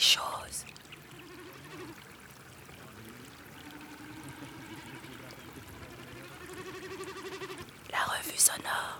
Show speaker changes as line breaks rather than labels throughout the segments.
chose. La revue sonore.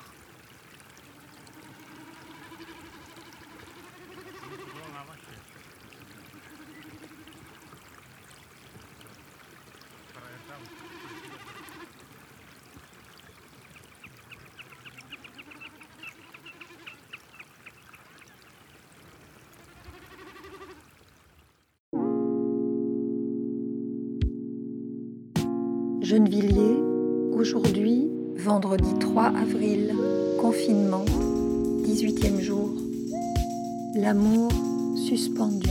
Gennevilliers, aujourd'hui, vendredi 3 avril, confinement, 18e jour. L'amour suspendu.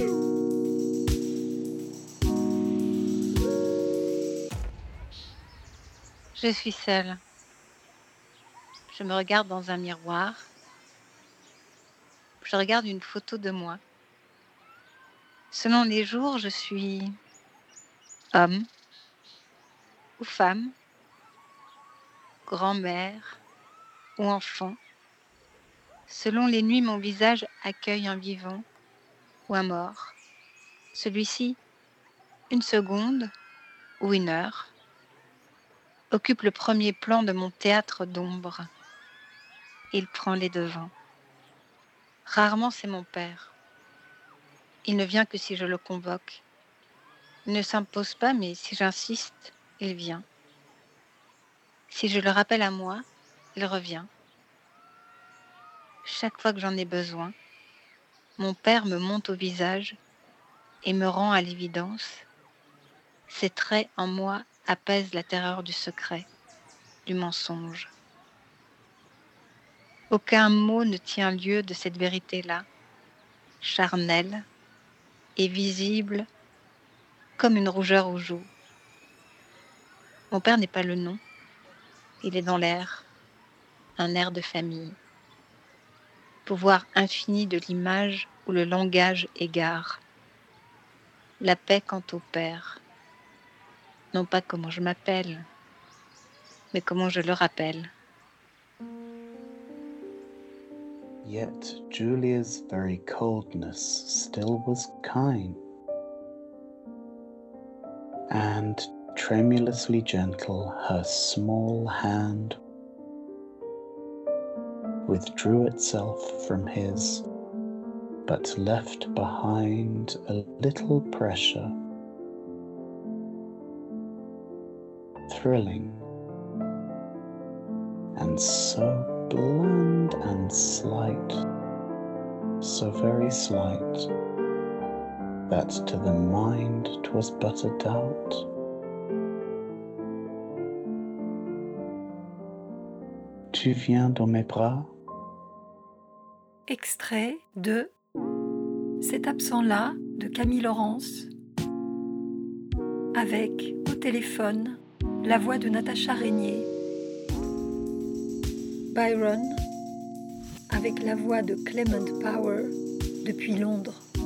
Je suis seule. Je me regarde dans un miroir. Je regarde une photo de moi. Selon les jours, je suis homme ou femme, grand-mère ou enfant. Selon les nuits, mon visage accueille un vivant ou un mort. Celui-ci, une seconde ou une heure, occupe le premier plan de mon théâtre d'ombre. Il prend les devants. Rarement c'est mon père. Il ne vient que si je le convoque. Il ne s'impose pas, mais si j'insiste, il vient. Si je le rappelle à moi, il revient. Chaque fois que j'en ai besoin, mon père me monte au visage et me rend à l'évidence. Ses traits en moi apaisent la terreur du secret, du mensonge. Aucun mot ne tient lieu de cette vérité-là, charnelle et visible comme une rougeur aux joues. Mon père n'est pas le nom, il est dans l'air, un air de famille. Pouvoir infini de l'image où le langage égare. La paix quant au père. Non pas comment je m'appelle, mais comment je le rappelle.
Yet Julia's very coldness still was kind, and tremulously gentle her small hand withdrew itself from his, but left behind a little pressure, thrilling, and so bland and slight, so very slight, that to the mind 'twas but a doubt. Tu viens dans mes bras?
Extrait de Cet absent-là de Camille Laurence, avec au téléphone la voix de Natacha Régnier. Byron, avec la voix de Clement Power depuis Londres.